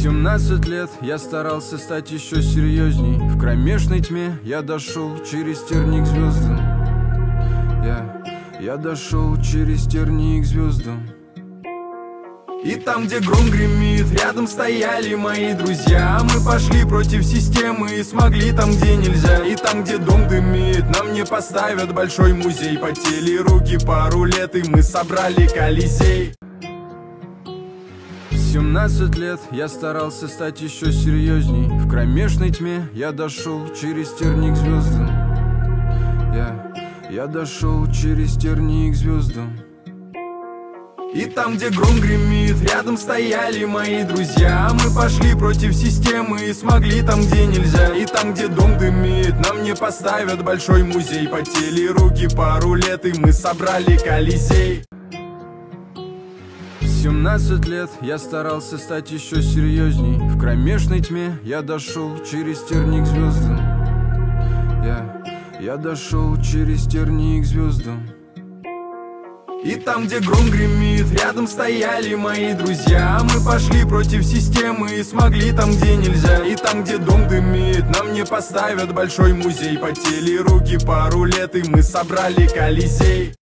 17 лет я старался стать еще серьезней. В кромешной тьме я дошел через терник к звездам. Я дошел через терник к звездам. И там, где гром гремит, рядом стояли мои друзья. Мы пошли против системы и смогли там, где нельзя. И там, где дом дымит, нам не поставят большой музей. Потели руки пару лет, и мы собрали Колизей. В 17 лет я старался стать еще серьезней. В кромешной тьме я дошел через терник к звездам. Я дошел через терник к звездам. И там, где гром гремит, рядом стояли мои друзья. Мы пошли против системы и смогли там, где нельзя. И там, где дом дымит, нам не поставят большой музей. Потели руки пару лет, и мы собрали Колизей. В 17 лет я старался стать еще серьезней. В кромешной тьме я дошел через терник к звездам. Я дошел через терник к звездам. И там, где гром гремит, рядом стояли мои друзья. Мы пошли против системы и смогли там, где нельзя. И там, где дом дымит, нам не поставят большой музей. Потели руки пару лет, и мы собрали Колизей.